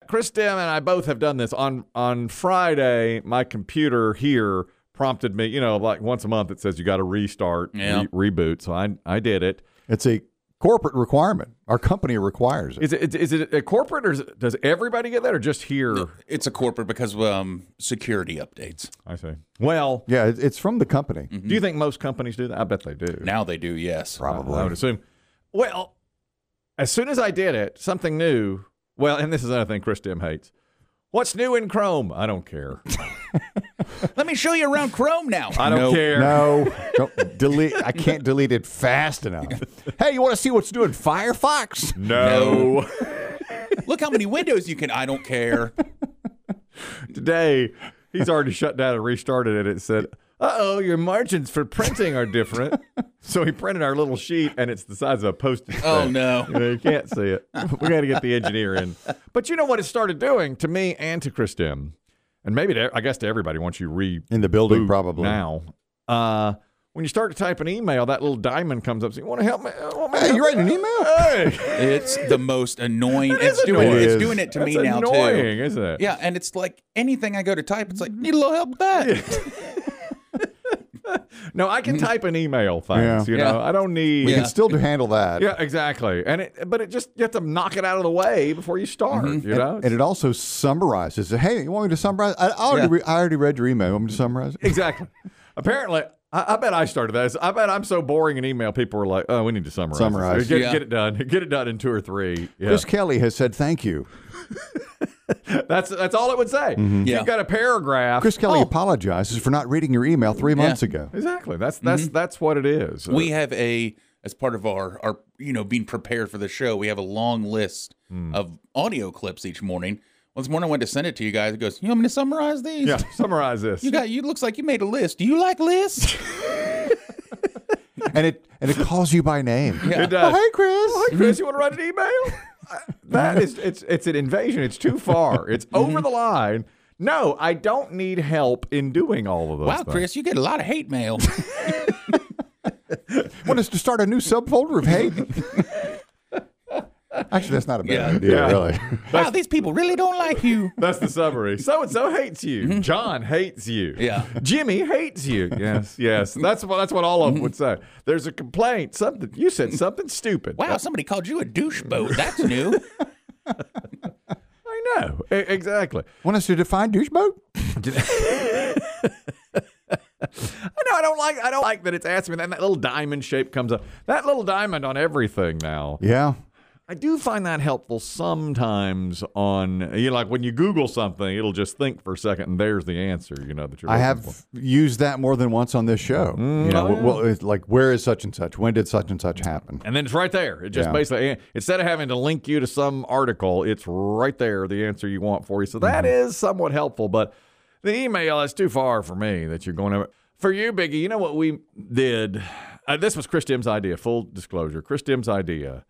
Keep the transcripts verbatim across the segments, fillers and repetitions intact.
Chris Dim and I both have done this. On on Friday, my computer here prompted me, you know, like once a month it says you got to restart, yeah. re- reboot. So I I did it. It's a corporate requirement. Our company requires it. Is it is it a corporate or is it, does everybody get that or just here? It's a corporate because of um, security updates. I see. Well, yeah, it- it's from the company. do you think most companies do that? I bet they do. Now they do, yes. Probably. I would assume. Well, as soon as I did it, something new. Well, and this is another thing Chris Dim hates. What's new in Chrome? I don't care. Let me show you around Chrome now. I don't Nope. care. No, don't delete. I can't delete it fast enough. Hey, you want to see what's new in Firefox? No. Look how many windows you can. I don't care. Today, he's already shut down and restarted it. It said, uh-oh, your margins for printing are different. So he printed our little sheet, and it's the size of a postage stamp. Oh, no. You know, you can't see it. We got to get the engineer in. But you know what it started doing to me and to Chris Dim, and maybe to, I guess to everybody once you re In the building, boot probably. now. Uh, when you start to type an email, that little diamond comes up. So you want to help me? Want me to Hey, help you writing an you? email? Hey, It's the most annoying. It is It's doing annoying. it. It's It doing it to that's me now annoying, too. isn't it? Yeah, and it's like anything I go to type, it's like need a little help with that. No, I can type an email. Thanks. Yeah. You know, Yeah. I don't need. We Yeah. can still do handle that. Yeah, exactly. And it, but it just you have to knock it out of the way before you start. You know, And it also summarizes. Hey, you want me to summarize? I, I, already, Yeah. re- I already read your email. You want me to summarize it? exactly. Apparently, I, I bet I started that. I bet I'm so boring in email. People were like, "Oh, we need to summarize. Summarize. this. Get, Yeah. get it done. Get it done in two or three." Yeah. Chris Kelly has said thank you. That's that's all it would say. Yeah. You've got a paragraph. Chris Kelly Oh. apologizes for not reading your email three months ago. Exactly. That's that's that's what it is. We have a as part of our our you know being prepared for the show. We have a long list of audio clips each morning. Well, this morning I went to send it to you guys. It goes, you want me to summarize these? yeah. Summarize this. You got you looks like you made a list. Do you like lists? and it and it calls you by name. Yeah. It does. Oh, hey, Chris. Oh, hey, Chris, you want to write an email? Uh, that is, it's it's an invasion. It's too far. It's over the line. No, I don't need help in doing all of those Wow, things. Chris, you get a lot of hate mail. Want us to start a new subfolder of hate? Actually, that's not a bad Yeah. idea, Yeah. really. Wow, these people really don't like you. That's the summary. So and so hates you. John hates you. Yeah. Jimmy hates you. Yes, yes. That's what that's what all of them would say. There's a complaint. Something you said something stupid. Wow, somebody called you a douche boat. That's new. I know. E- exactly. Want us to define doucheboat? I know. I don't like. I don't like that it's asking me. That, that little diamond shape comes up. That little diamond on everything now. Yeah. I do find that helpful sometimes. On you know, like when you Google something, it'll just think for a second, and there's the answer. You know that you're. I looking have for. used that more than once on this show. you know, oh, yeah. well, it's like, where is such and such? When did such and such happen? And then it's right there. It just Yeah. basically, instead of having to link you to some article, it's right there, the answer you want for you. So that Mm-hmm. is somewhat helpful. But the email is too far for me that you're going to. For you, Biggie, you know what we did? Uh, this was Chris Dim's idea, full disclosure. Chris Dim's idea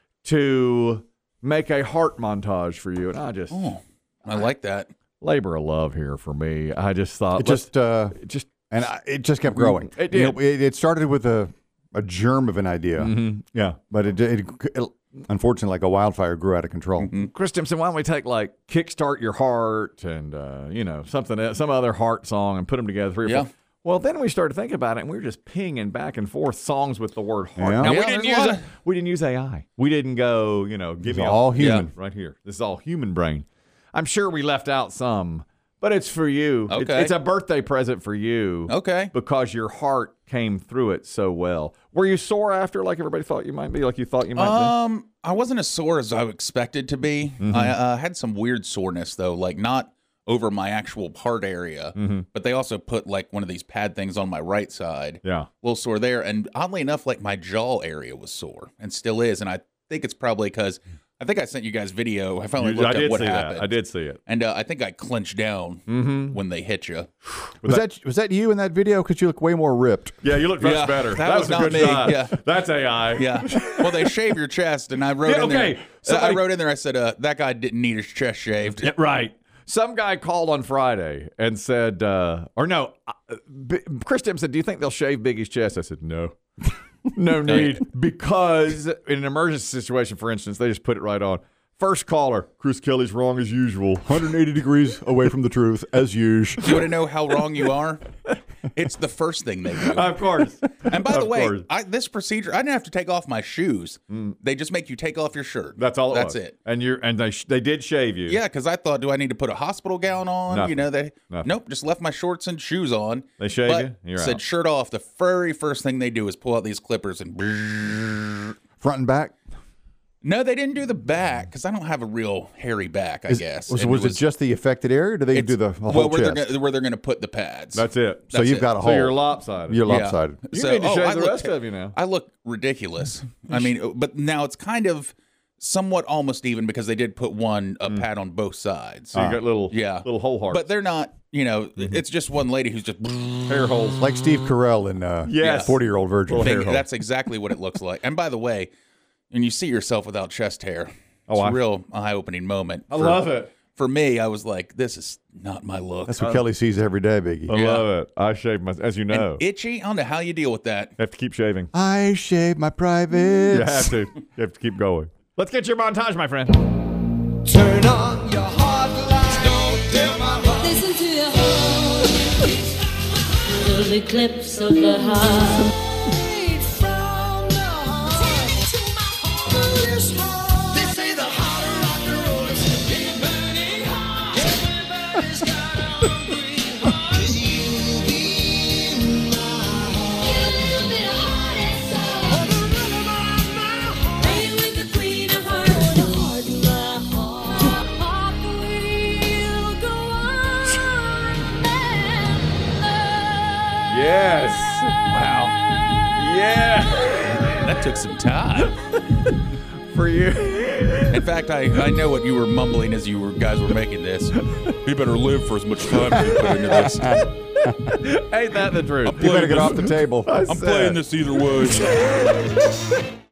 to make a heart montage for you. And I just, Oh, I like that. labor of love here for me. I just thought, It just, uh, let's- just, and I, it just kept growing. It You did. know, it, it started with a, a germ of an idea, mhm, yeah. but it, it, it, unfortunately, like a wildfire, grew out of control. Chris Tim said, why don't we take like Kickstart Your Heart and, uh, you know, something, else, some other heart song and put them together three or Yeah. four. Well, then we started thinking about it, and we were just pinging back and forth songs with the word heart. Yeah. Now, we Yeah, didn't there's a use lot a, of- we didn't use A I. We didn't go, you know, give It's me a- all human. Yeah, right here. This is all human brain. I'm sure we left out some, but it's for you. It's, Okay. it's a birthday present for you. Okay. Because your heart came through it so well. Were you sore after, like everybody thought you might be, like you thought you might Um, I wasn't as sore as I expected to be. I uh, had some weird soreness though, like not over my actual heart area, but they also put like one of these pad things on my right side. be? Yeah. A little sore there, and oddly enough, like my jaw area was sore and still is, and I think it's probably because I think I sent you guys video. I finally You- looked I at did what see happened. that. I did see it. And uh, I think I clenched down when they hit you. Was that was that you in that video? Because you look way more ripped. Yeah, you look much Yeah, better. that was a not good me. shot. Yeah. That's A I. Yeah. Well, they shave your chest, and I wrote Yeah, in okay. there. Somebody- I wrote in there. I said, uh, "That guy didn't need his chest shaved." Yeah, right. Some guy called on Friday and said, uh, or no, uh, B- Chris Tim said, do you think they'll shave Biggie's chest? I said, no. No need. Because in an emergency situation, for instance, they just put it right on. First caller, Chris Kelly's wrong as usual. one hundred eighty degrees away from the truth, as usual. You want to know how wrong you are? It's the first thing they do. Of course. And by the Of way, course. I, this procedure, I didn't have to take off my shoes. They just make you take off your shirt. That's all. It That's was. it. And you're and they sh- they did shave you. Yeah, because I thought, do I need to put a hospital gown on? Nothing. You know, they Nothing. nope, just left my shorts and shoes on. They shave but you? You're said out. shirt off. The very first thing they do is pull out these clippers and. Front and back? No, they didn't do the back because I don't have a real hairy back. I guess. Was, And was it, just the affected area, or do they it's- do the, the whole well, where chest? they're gonna, where they're going to put the pads. That's it. so that's you've it. got a So hole. you're lopsided. You're Yeah. lopsided. You So- need to oh, shave I the look- rest of you now. I look ridiculous. I mean, but now it's kind of somewhat almost even because they did put one a pad on both sides. So you got little yeah, little hole hearts. But they're not. You know, it's just one lady who's just. hair holes. Like Steve Carell in uh, Yes. forty-Year-Old Virgin. Little hair Thing, hole. that's exactly what it looks like. And by the way, when you see yourself without chest hair, it's Oh, I- a real eye-opening moment. I For- love it. For me, I was like, "This is not my look." That's what Kelly sees every day, Biggie. I love it. I shave my, as you know. And itchy. I don't know how you deal with that. You have to keep shaving. I shave my privates. You have to. You have to keep going. Let's get your montage, my friend. Turn on your heart light. Don't tell my heart. Listen to your heart. Little eclipse of the heart. From the heart to my heart. To this heart. They say the heart of rock and roll is big burning hot. Everybody's got a hungry heart. 'Cause you be my heart. A little bit of heart and soul. Oh, the rhythm of my heart. Play with the queen of hearts. The heart in my heart. Heart will go on and on. Yes. Wow, Yeah. that took some time. For you. In fact, I, I know what you were mumbling as you were guys were making this. You better live for as much time as you put into this. Ain't that the truth? You better get off the table. I'm playing this either way.